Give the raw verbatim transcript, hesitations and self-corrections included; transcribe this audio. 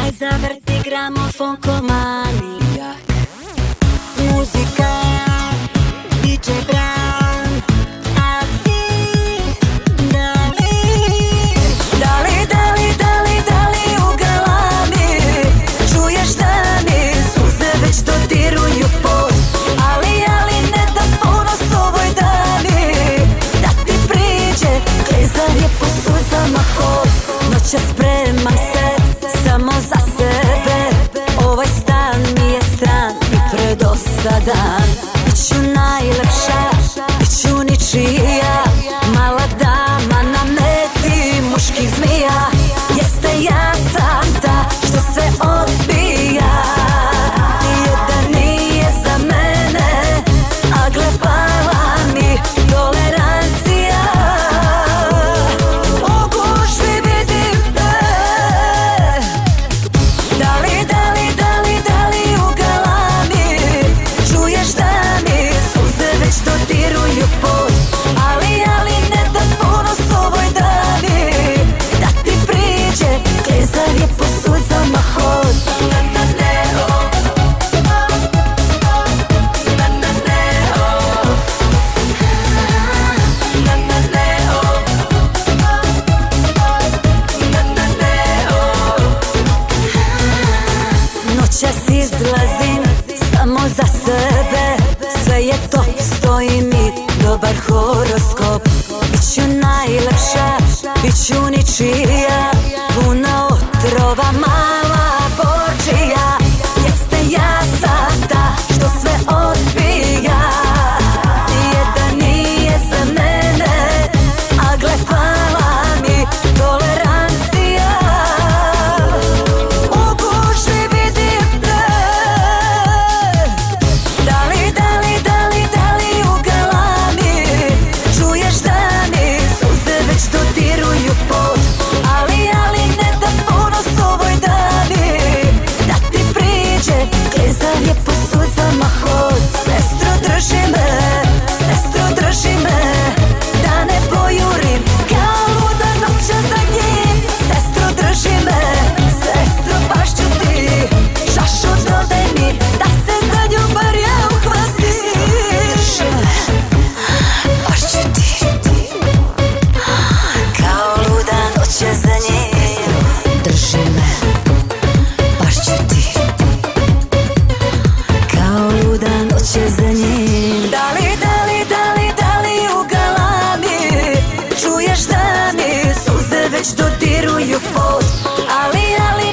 Daj zavrti gramofon ko manijak. Muzika D J Brown, a ti da li, da li, da li, da li, da li u galami čuješ da mi suze već dodiruju pod, ali, ali ne da ponos ovoj dami, da ti priđe klizan je po suzama hod. Noća spremam se samo za sebe, ovaj stan mi je stran i predosadan. Biću najlepša, biću ničija, mala dama na meti muških zmija. Jeste ja sam ta što se odbija, nijedan nije za mene, a gle pala mi tolerancija. U gužvi vidim te, da li, da li, da li, da li u galami čuješ da mi suze već dodiruju pod, ali, ali ne da ponos ovoj dami, da ti priđe klizan je po suzama hod. Na na ne o, na na ne o, na na ne o, na na ne o. Noćas izlazim samo za sebe, sve je top, stoji mi dobar horoskop. Biću najlepša, biću ničija, puna otrova, mala porčija. Jeste ja sam ta što sve odbija, nijedan nije za mene, a gle pala mi tolerancija. U gužvi vidim te, da li, da li, da li, da li u galami čuješ da mi suze već dodiruju pod, ali, ali ne da ponos ovoj dami, da ti priđe klizan je po suzama hod. Sestro drži me, sestro drži me, da ne pojurim kao luda noća za njim. Sestro drži me, sestro baš ću ti, čašu dodaj mi, da se za nju bar ja uhvatim. Drži me, baš ću ti, kao luda noća za njim. Drži me, baš ću ti, kao luda noća za njim. Da li, da li, da li, da li u galami čuješ da mi suze već dodiruju pod, ali, ali